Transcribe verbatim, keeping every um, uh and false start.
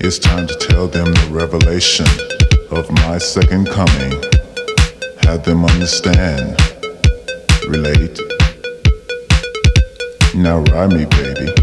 It's time to tell them the revelation of my second coming. Have them understand, relate. Now ride me, baby.